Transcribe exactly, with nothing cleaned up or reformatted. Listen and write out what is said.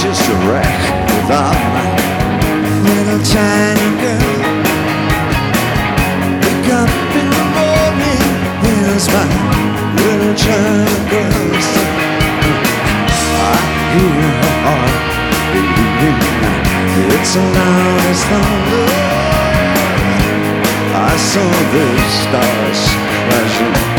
just a wreck without my little China girl. Wake up in the morning, there's my little China girl. I hear her heart beating, it's as loud as thunder. I saw the stars crashing